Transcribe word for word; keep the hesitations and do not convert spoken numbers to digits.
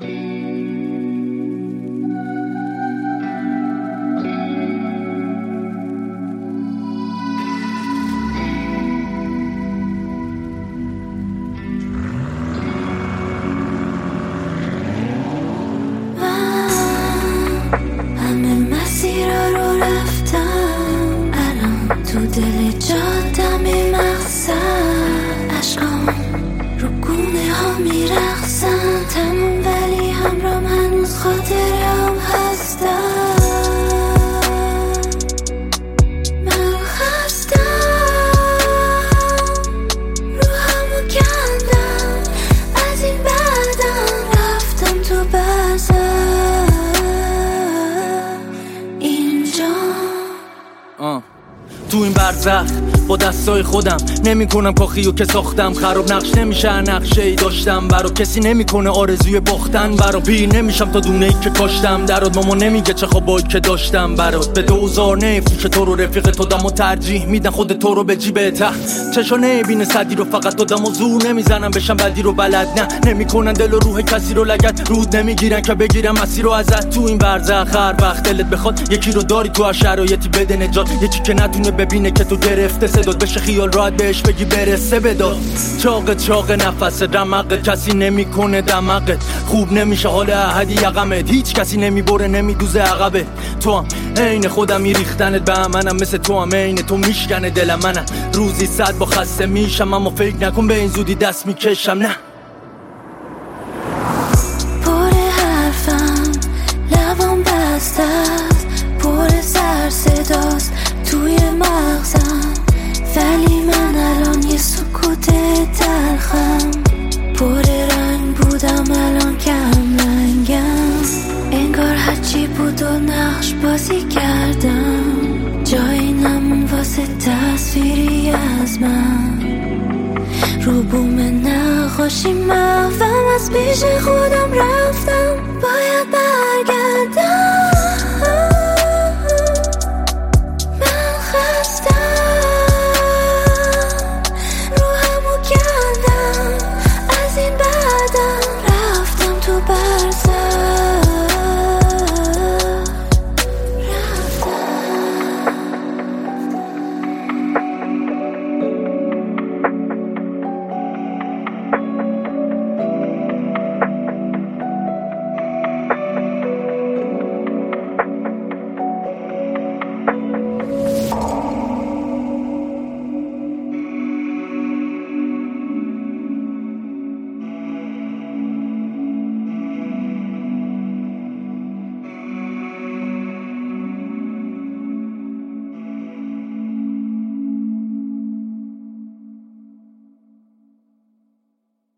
تو دل جاده می مقصد عشقام رو گونه ها می رقصن تموم ولی همرام هنوز خاطرم هستم من خستم رو همو کندم از این بعدم رفتم تو بزم اینجا آه تو این برزخ با دستای خودم نمی کنم کاخیو که ساختم خراب نقش نمیشه نقشه ای داشتم برا کسی نمیکنه آرزوی باختن برا پیر نمیشم تا دونه ای که کاشتم درات ماما نمیگه چه خوابایی که داشتم برات به دوزار نفروشه تو رو رفیق تو دمو ترجیح میدن خود تو رو به جیب ته چشا نبینه صدی رو فقط تو دمو زور نمیزنم بشم بدی رو بلد نه نمیکنن دل و روح کسی رو لگد رود نمیگیرن که بگیرم مسیر رو ازت تو این برزخ هر وقت دلت بخواد یکی رو داری تو هر شرایطی بده نجات یکی که نتونه ببینه که تو گرفته صدات بشه خیال راحت بهش بگی برسه بداد چاق چاق نفس رمقت کسی نمیکنه دمقت خوب نمیشه حال احدی یقمت هیچ کسی نمیبره نمیدوزه عقبه تو هم عین خودم ریختنت به منم مثل تو هم عین تو میشکنه دل منم روزی صد با خسته میشم اما فکر نکن به این زودی دست میکشم نه پر حرفم لبام بسته است پر سر صداست توی مغزم ولی من الان یه سکوت تلخم پر رنگ بودم الان کم رنگم انگار هرچی بود و نقش بازی کردم جایی نمون واسه تصویری از من رو بوم نقاشی محوم از پیش خودم رفتم باید برگردم